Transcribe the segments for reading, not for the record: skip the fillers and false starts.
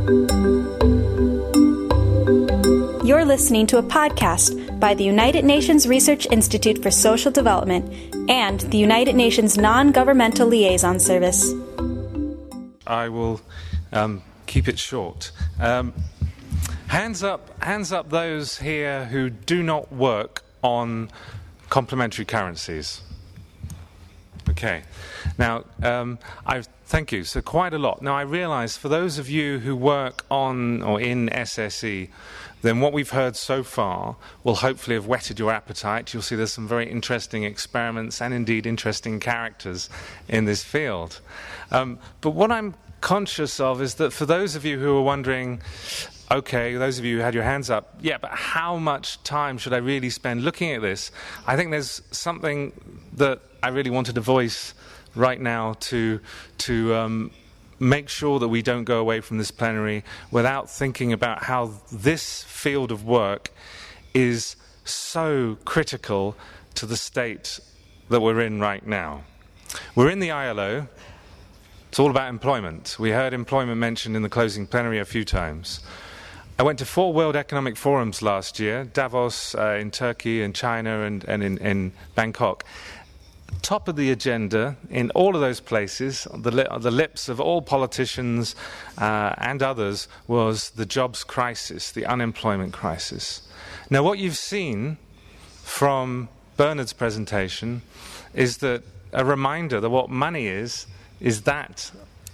You're listening to a podcast by the United Nations Research Institute for Social Development and the United Nations Non-Governmental Liaison Service. I will keep it short. Hands up those here who do not work on complementary currencies. Okay. Now, thank you. So quite a lot. Now, I realize for those of you who work on or in SSE, then what we've heard so far will hopefully have whetted your appetite. You'll see there's some very interesting experiments and indeed interesting characters in this field. But what I'm conscious of is that for those of you who are wondering, okay, those of you who had your hands up, yeah, but how much time should I really spend looking at this? I think there's something that I really wanted to voice right now to make sure that we don't go away from this plenary without thinking about how this field of work is so critical to the state that we're in right now. We're in the ILO. It's all about employment. We heard employment mentioned in the closing plenary a few times. I went to 4 World Economic Forums last year, Davos in Turkey and China and in Bangkok. Top of the agenda in all of those places, the lips of all politicians and others, was the jobs crisis, the unemployment crisis. Now, what you've seen from Bernard's presentation is that a reminder that what money is that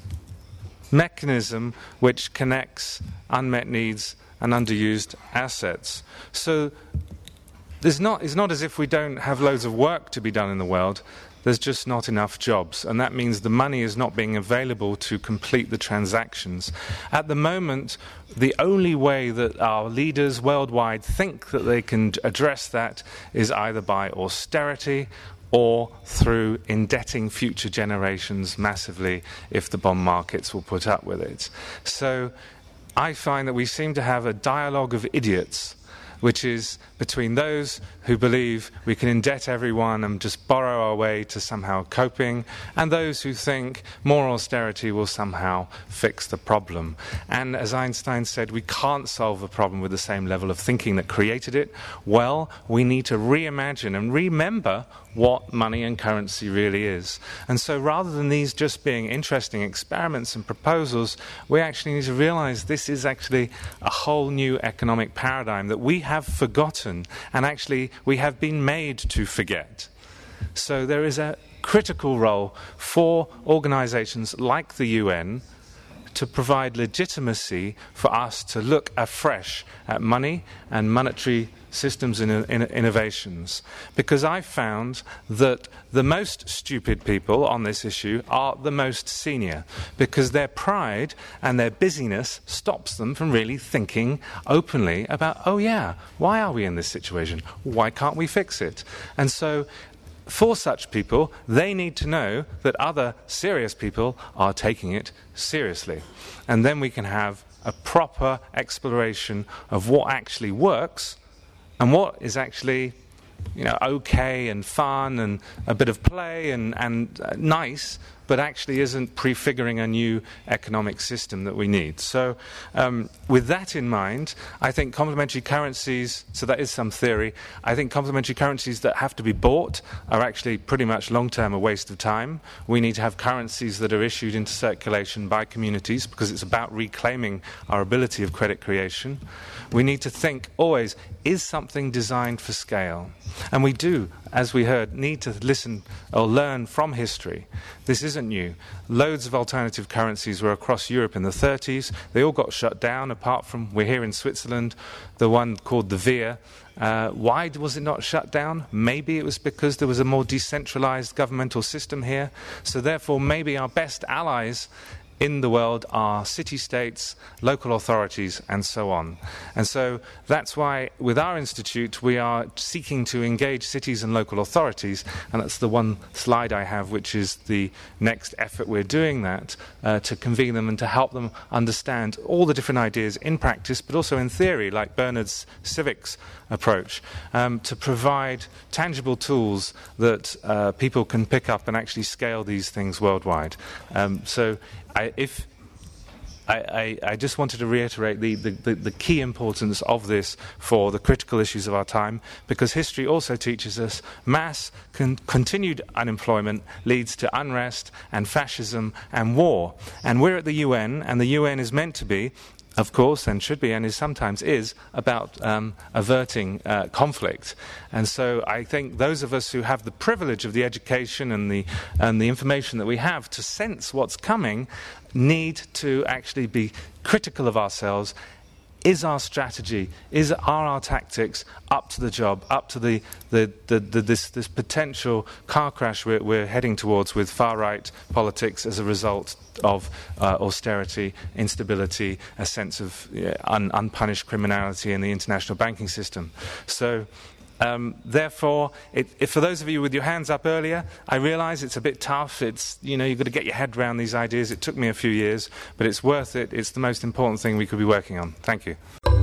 mechanism which connects unmet needs and underused assets. So it's not as if we don't have loads of work to be done in the world. There's just not enough jobs, and that means the money is not being available to complete the transactions. At the moment, the only way that our leaders worldwide think that they can address that is either by austerity or through indebting future generations massively if the bond markets will put up with it. So I find that we seem to have a dialogue of idiots, which is between those who believe we can indebt everyone and just borrow our way to somehow coping, and those who think more austerity will somehow fix the problem. And as Einstein said, we can't solve a problem with the same level of thinking that created it. Well, we need to reimagine and remember what money and currency really is. And so rather than these just being interesting experiments and proposals, we actually need to realize this is actually a whole new economic paradigm that we have forgotten, and actually we have been made to forget. So there is a critical role for organizations like the UN to provide legitimacy for us to look afresh at money and monetary systems and innovations. Because I found that the most stupid people on this issue are the most senior, because their pride and their busyness stops them from really thinking openly about, oh yeah, why are we in this situation? Why can't we fix it? And so for such people, they need to know that other serious people are taking it seriously. And then we can have a proper exploration of what actually works and what is actually, okay and fun and a bit of play and nice, but actually isn't prefiguring a new economic system that we need. So with that in mind, I think complementary currencies, so that is some theory, I think complementary currencies that have to be bought are actually pretty much long-term a waste of time. We need to have currencies that are issued into circulation by communities, because it's about reclaiming our ability of credit creation. We need to think always, is something designed for scale? And we do, as we heard, need to listen or learn from history. This isn't new. Loads of alternative currencies were across Europe in the 30s. They all got shut down, apart from, we're here in Switzerland, the one called the VIR. Why was it not shut down? Maybe it was because there was a more decentralized governmental system here. So therefore, maybe our best allies in the world are city-states, local authorities, and so on. And so that's why with our institute we are seeking to engage cities and local authorities, and that's the one slide I have, which is the next effort we're doing that, to convene them and to help them understand all the different ideas in practice, but also in theory, like Bernard's civics approach, to provide tangible tools that people can pick up and actually scale these things worldwide. So if I just wanted to reiterate the key importance of this for the critical issues of our time, because history also teaches us mass continued unemployment leads to unrest and fascism and war. And we're at the UN, and the UN is meant to be, of course, and should be, and is sometimes is, about averting conflict. And so I think those of us who have the privilege of the education and the information that we have to sense what's coming need to actually be critical of ourselves. Is our strategy, are our tactics up to the job, up to this potential car crash we're heading towards with far-right politics as a result of austerity, instability, a sense of unpunished criminality in the international banking system? So therefore, for those of you with your hands up earlier, I realise it's a bit tough. You've got to get your head around these ideas. It took me a few years, but it's worth it. It's the most important thing we could be working on. Thank you.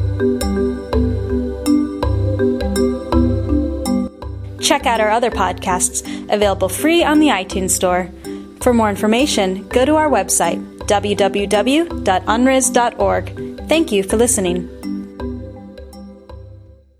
Check out our other podcasts, available free on the iTunes Store. For more information, go to our website, www.unris.org. Thank you for listening.